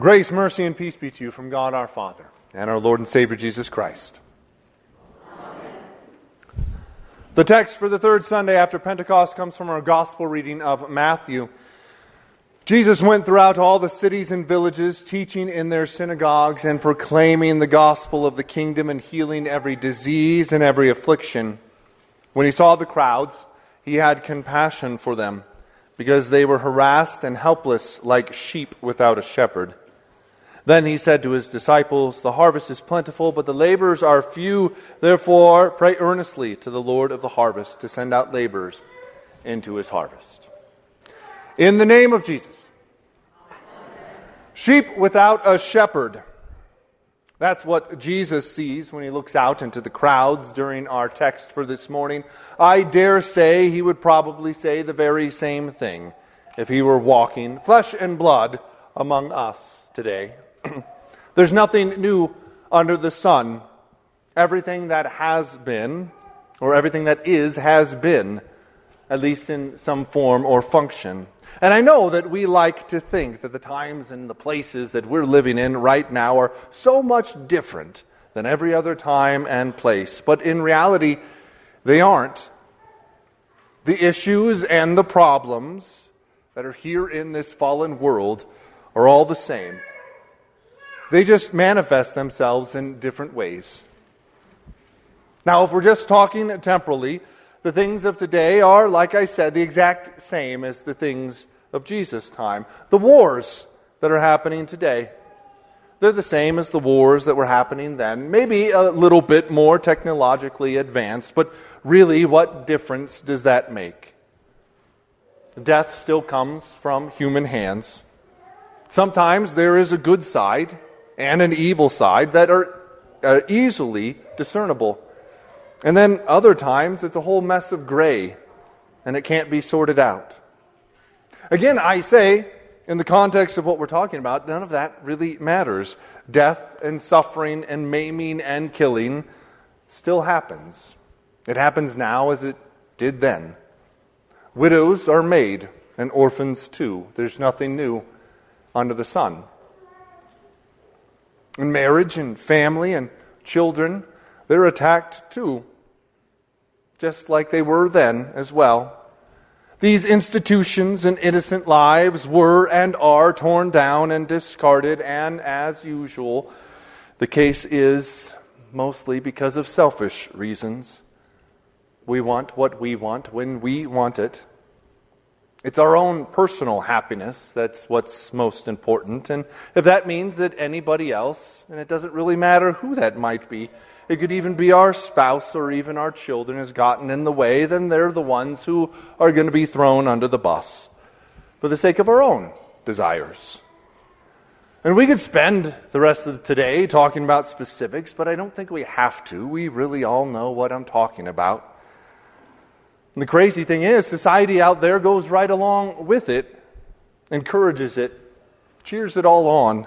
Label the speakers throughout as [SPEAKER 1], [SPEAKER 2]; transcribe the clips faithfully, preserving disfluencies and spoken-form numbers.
[SPEAKER 1] Grace, mercy, and peace be to you from God our Father and our Lord and Savior Jesus Christ. Amen. The text for the third Sunday after Pentecost comes from our Gospel reading of Matthew. Jesus went throughout all the cities and villages, teaching in their synagogues and proclaiming the gospel of the kingdom and healing every disease and every affliction. When he saw the crowds, he had compassion for them, because they were harassed and helpless like sheep without a shepherd. Then he said to his disciples, "The harvest is plentiful, but the laborers are few. Therefore, pray earnestly to the Lord of the harvest to send out laborers into his harvest." In the name of Jesus. Sheep without a shepherd. That's what Jesus sees when he looks out into the crowds during our text for this morning. I dare say he would probably say the very same thing if he were walking flesh and blood among us today. There's nothing new under the sun. Everything that has been, or everything that is, has been, at least in some form or function. And I know that we like to think that the times and the places that we're living in right now are so much different than every other time and place. But in reality, they aren't. The issues and the problems that are here in this fallen world are all the same. They just manifest themselves in different ways. Now, if we're just talking temporally, the things of today are, like I said, the exact same as the things of Jesus' time. The wars that are happening today, they're the same as the wars that were happening then. Maybe a little bit more technologically advanced, but really, what difference does that make? Death still comes from human hands. Sometimes there is a good side and an evil side that are, are easily discernible. And then other times it's a whole mess of gray, and it can't be sorted out. Again, I say, in the context of what we're talking about, none of that really matters. Death and suffering and maiming and killing still happens. It happens now as it did then. Widows are made, and orphans too. There's nothing new under the sun. In marriage and family and children, they're attacked too, just like they were then as well. These institutions and innocent lives were and are torn down and discarded, and as usual, the case is mostly because of selfish reasons. We want what we want when we want it. It's our own personal happiness that's what's most important. And if that means that anybody else, and it doesn't really matter who that might be, it could even be our spouse or even our children, has gotten in the way, then they're the ones who are going to be thrown under the bus for the sake of our own desires. And we could spend the rest of today talking about specifics, but I don't think we have to. We really all know what I'm talking about. And the crazy thing is, society out there goes right along with it, encourages it, cheers it all on.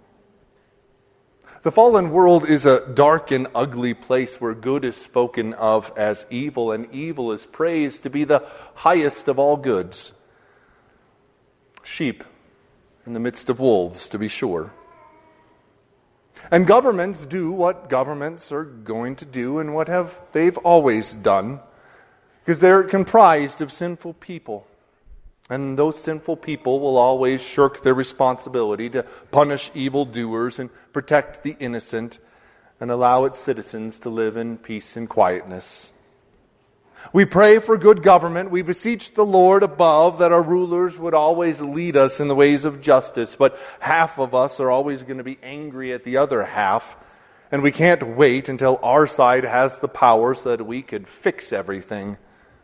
[SPEAKER 1] The fallen world is a dark and ugly place where good is spoken of as evil, and evil is praised to be the highest of all goods. Sheep in the midst of wolves, to be sure. And governments do what governments are going to do, and what have they've always done. Because they're comprised of sinful people. And those sinful people will always shirk their responsibility to punish evildoers and protect the innocent and allow its citizens to live in peace and quietness. We pray for good government. We beseech the Lord above that our rulers would always lead us in the ways of justice. But half of us are always going to be angry at the other half. And we can't wait until our side has the power so that we could fix everything.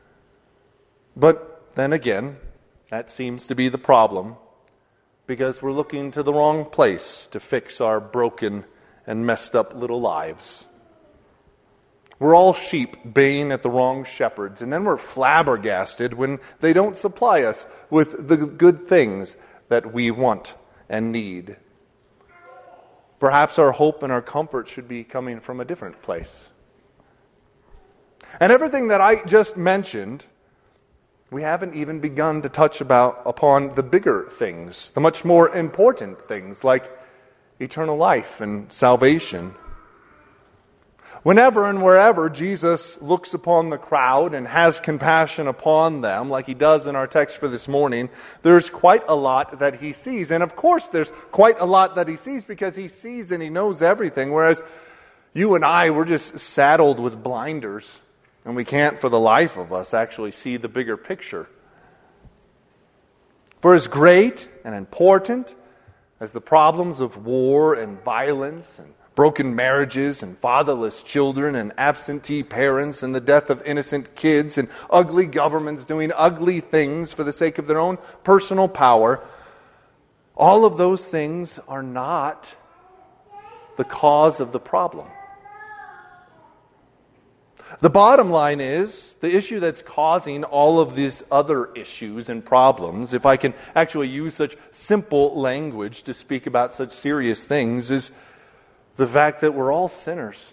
[SPEAKER 1] But then again, that seems to be the problem, because we're looking to the wrong place to fix our broken and messed up little lives. We're all sheep baying at the wrong shepherds, and then we're flabbergasted when they don't supply us with the good things that we want and need. Perhaps our hope and our comfort should be coming from a different place. And everything that I just mentioned, we haven't even begun to touch about upon the bigger things, the much more important things, like eternal life and salvation. Whenever and wherever Jesus looks upon the crowd and has compassion upon them, like he does in our text for this morning, there's quite a lot that he sees. And of course there's quite a lot that he sees because he sees and he knows everything, whereas you and I, we're just saddled with blinders, and we can't for the life of us actually see the bigger picture. For as great and important as the problems of war and violence and broken marriages and fatherless children and absentee parents and the death of innocent kids and ugly governments doing ugly things for the sake of their own personal power, all of those things are not the cause of the problem. The bottom line is, the issue that's causing all of these other issues and problems, if I can actually use such simple language to speak about such serious things, is the fact that we're all sinners.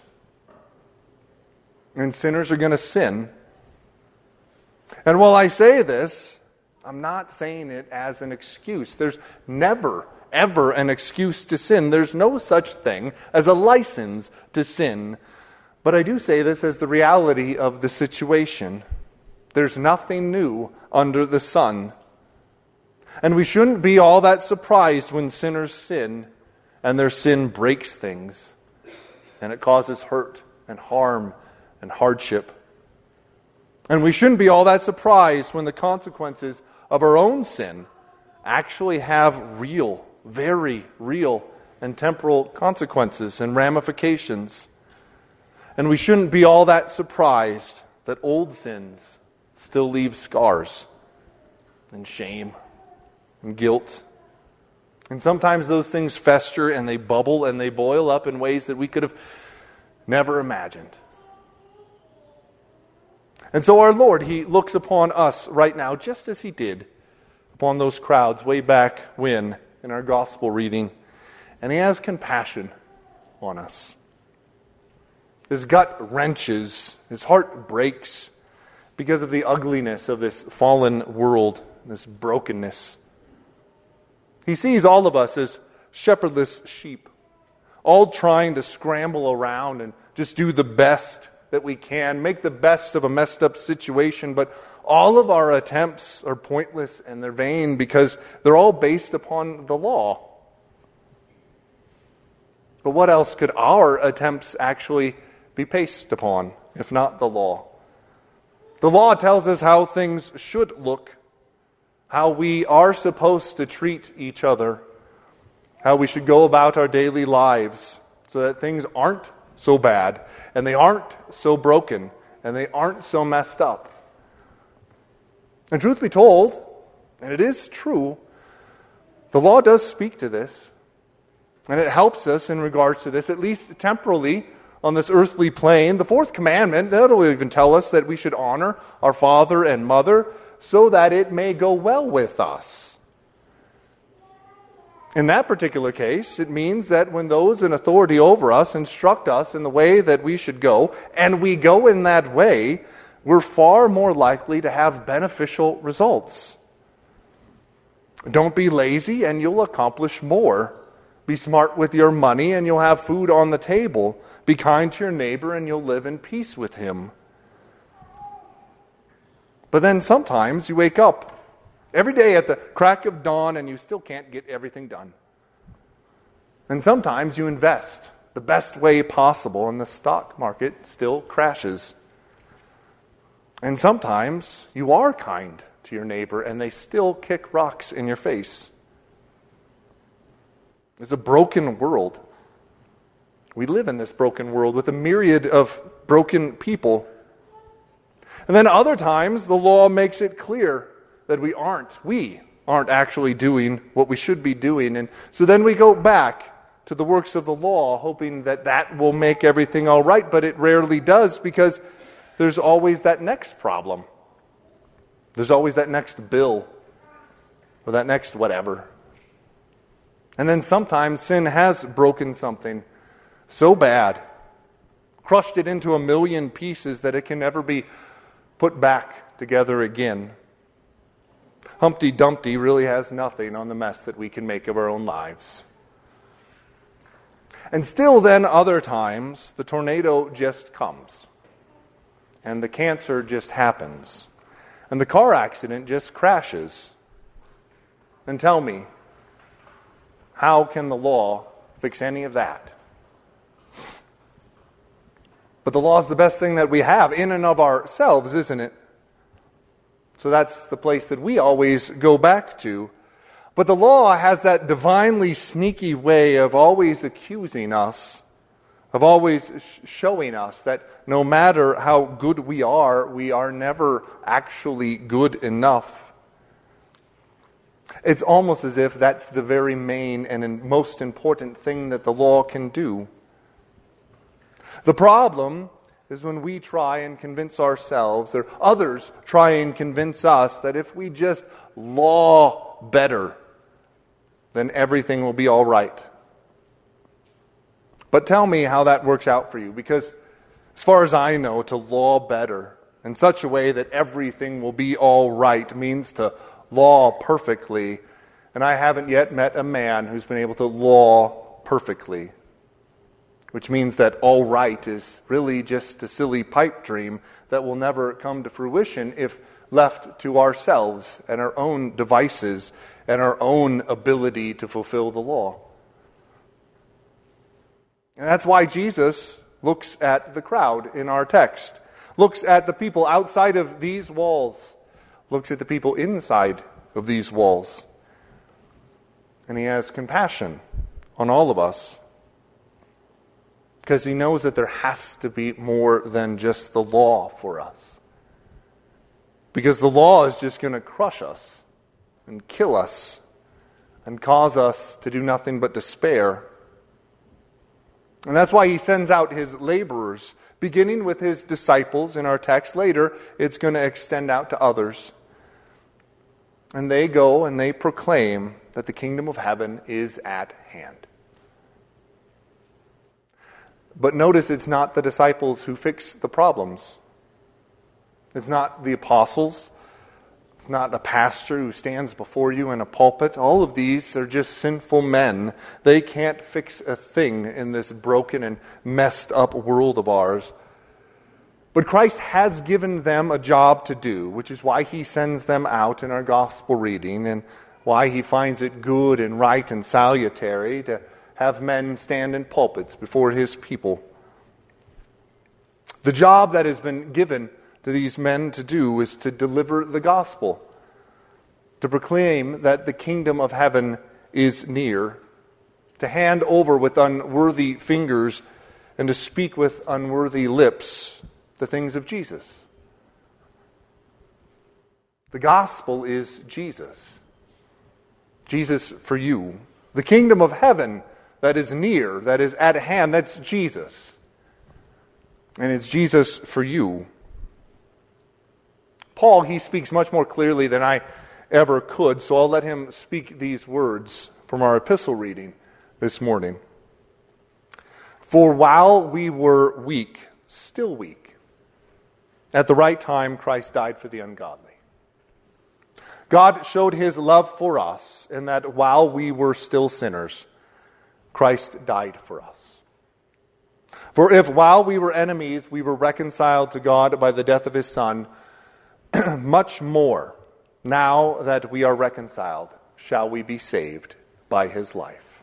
[SPEAKER 1] And sinners are going to sin. And while I say this, I'm not saying it as an excuse. There's never, ever an excuse to sin. There's no such thing as a license to sin. But I do say this as the reality of the situation. There's nothing new under the sun. And we shouldn't be all that surprised when sinners sin and their sin breaks things, and it causes hurt and harm and hardship. And we shouldn't be all that surprised when the consequences of our own sin actually have real, very real, and temporal consequences and ramifications. And we shouldn't be all that surprised that old sins still leave scars and shame and guilt. And sometimes those things fester and they bubble and they boil up in ways that we could have never imagined. And so our Lord, He looks upon us right now just as He did upon those crowds way back when in our gospel reading. And He has compassion on us. His gut wrenches, His heart breaks because of the ugliness of this fallen world, this brokenness. He sees all of us as shepherdless sheep, all trying to scramble around and just do the best that we can, make the best of a messed up situation, but all of our attempts are pointless and they're vain because they're all based upon the law. But what else could our attempts actually be based upon, if not the law? The law tells us how things should look, how we are supposed to treat each other, how we should go about our daily lives so that things aren't so bad, and they aren't so broken, and they aren't so messed up. And truth be told, and it is true, the law does speak to this, and it helps us in regards to this, at least temporally, on this earthly plane. The fourth commandment, that'll even tell us that we should honor our father and mother so that it may go well with us. In that particular case, it means that when those in authority over us instruct us in the way that we should go, and we go in that way, we're far more likely to have beneficial results. Don't be lazy and you'll accomplish more. Be smart with your money and you'll have food on the table. Be kind to your neighbor and you'll live in peace with him. But then sometimes you wake up every day at the crack of dawn and you still can't get everything done. And sometimes you invest the best way possible and the stock market still crashes. And sometimes you are kind to your neighbor and they still kick rocks in your face. It's a broken world. We live in this broken world with a myriad of broken people. And then other times, the law makes it clear that we aren't, we aren't actually doing what we should be doing. And so then we go back to the works of the law, hoping that that will make everything all right, but it rarely does because there's always that next problem. There's always that next bill or that next whatever. And then sometimes sin has broken something so bad, crushed it into a million pieces that it can never be put back together again. Humpty Dumpty really has nothing on the mess that we can make of our own lives. And still then other times, the tornado just comes. And the cancer just happens. And the car accident just crashes. And tell me, how can the law fix any of that? But the law is the best thing that we have in and of ourselves, isn't it? So that's the place that we always go back to. But the law has that divinely sneaky way of always accusing us, of always sh- showing us that no matter how good we are, we are never actually good enough. It's almost as if that's the very main and most important thing that the law can do. The problem is when we try and convince ourselves, or others try and convince us, that if we just law better, then everything will be all right. But tell me how that works out for you, because as far as I know, to law better in such a way that everything will be all right means to law perfectly, and I haven't yet met a man who's been able to law perfectly. Which means that all right is really just a silly pipe dream that will never come to fruition if left to ourselves and our own devices and our own ability to fulfill the law. And that's why Jesus looks at the crowd in our text, looks at the people outside of these walls, looks at the people inside of these walls. And he has compassion on all of us. Because he knows that there has to be more than just the law for us. Because the law is just going to crush us and kill us and cause us to do nothing but despair. And that's why he sends out his laborers, beginning with his disciples in our text. Later, it's going to extend out to others. And they go and they proclaim that the kingdom of heaven is at hand. But notice it's not the disciples who fix the problems. It's not the apostles. It's not a pastor who stands before you in a pulpit. All of these are just sinful men. They can't fix a thing in this broken and messed up world of ours. But Christ has given them a job to do, which is why he sends them out in our gospel reading and why he finds it good and right and salutary to have men stand in pulpits before his people. The job that has been given to these men to do is to deliver the gospel, to proclaim that the kingdom of heaven is near, to hand over with unworthy fingers and to speak with unworthy lips the things of Jesus. The gospel is Jesus. Jesus for you. The kingdom of heaven that is near, that is at hand, that's Jesus. And it's Jesus for you. Paul, he speaks much more clearly than I ever could, so I'll let him speak these words from our epistle reading this morning. For while we were weak, still weak, at the right time Christ died for the ungodly. God showed his love for us in that while we were still sinners, Christ died for us. For if while we were enemies, we were reconciled to God by the death of his Son, much more, now that we are reconciled, shall we be saved by his life.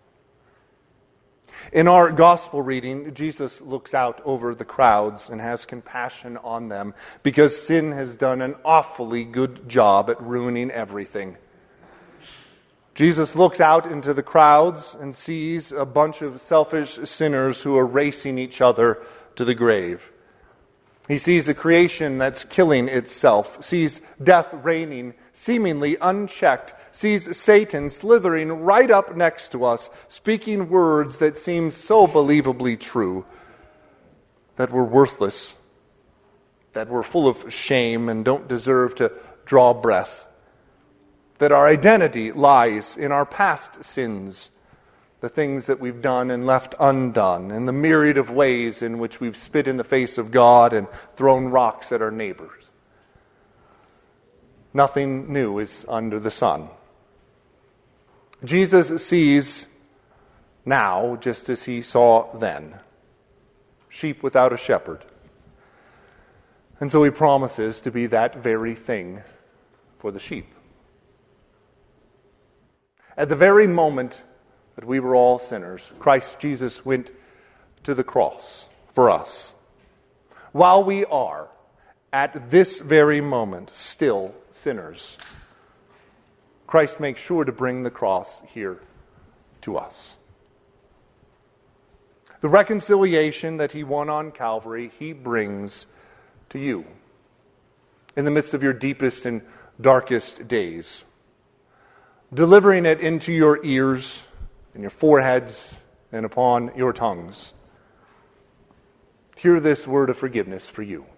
[SPEAKER 1] In our gospel reading, Jesus looks out over the crowds and has compassion on them because sin has done an awfully good job at ruining everything. Jesus looks out into the crowds and sees a bunch of selfish sinners who are racing each other to the grave. He sees a creation that's killing itself, sees death reigning seemingly unchecked, sees Satan slithering right up next to us, speaking words that seem so believably true, that we're worthless, that we're full of shame and don't deserve to draw breath, that our identity lies in our past sins, the things that we've done and left undone, and the myriad of ways in which we've spit in the face of God and thrown rocks at our neighbors. Nothing new is under the sun. Jesus sees now just as he saw then. Sheep without a shepherd. And so he promises to be that very thing for the sheep. At the very moment that we were all sinners, Christ Jesus went to the cross for us. While we are, at this very moment, still sinners, Christ makes sure to bring the cross here to us. The reconciliation that he won on Calvary, he brings to you in the midst of your deepest and darkest days, delivering it into your ears and your foreheads and upon your tongues. Hear this word of forgiveness for you.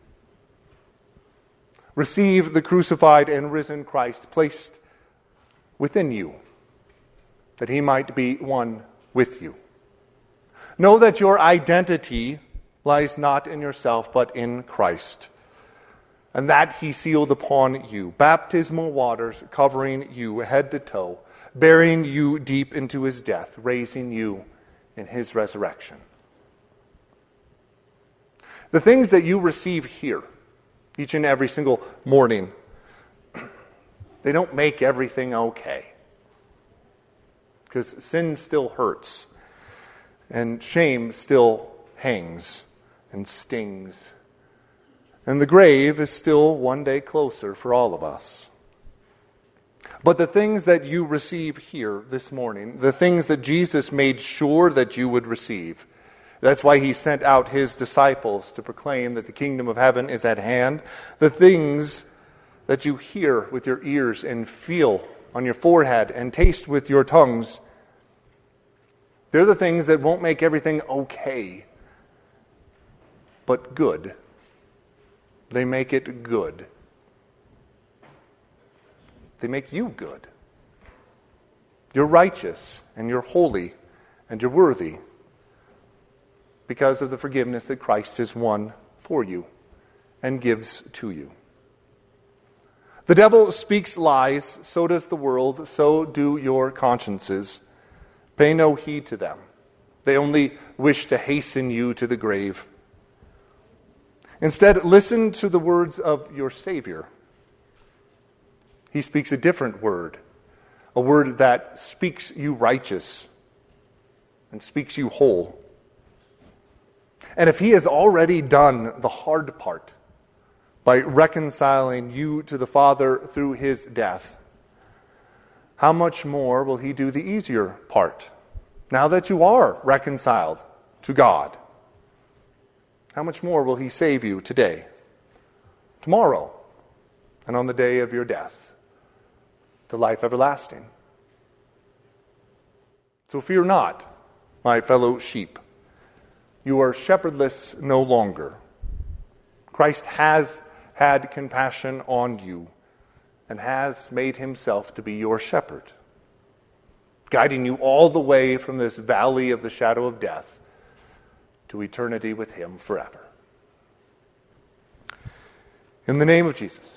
[SPEAKER 1] Receive the crucified and risen Christ placed within you, that he might be one with you. Know that your identity lies not in yourself, but in Christ, and that he sealed upon you, baptismal waters covering you head to toe, burying you deep into his death, raising you in his resurrection. The things that you receive here, each and every single morning, they don't make everything okay. Because sin still hurts, and shame still hangs and stings. And the grave is still one day closer for all of us. But the things that you receive here this morning, the things that Jesus made sure that you would receive, that's why he sent out his disciples to proclaim that the kingdom of heaven is at hand. The things that you hear with your ears and feel on your forehead and taste with your tongues, they're the things that won't make everything okay, but good. They make it good. They make you good. You're righteous, and you're holy, and you're worthy because of the forgiveness that Christ has won for you and gives to you. The devil speaks lies, so does the world, so do your consciences. Pay no heed to them. They only wish to hasten you to the grave. Instead, listen to the words of your Savior. He speaks a different word, a word that speaks you righteous and speaks you whole. And if he has already done the hard part by reconciling you to the Father through his death, how much more will he do the easier part now that you are reconciled to God? How much more will he save you today, tomorrow, and on the day of your death, to life everlasting? So fear not, my fellow sheep. You are shepherdless no longer. Christ has had compassion on you and has made himself to be your shepherd, guiding you all the way from this valley of the shadow of death to eternity with him forever. In the name of Jesus,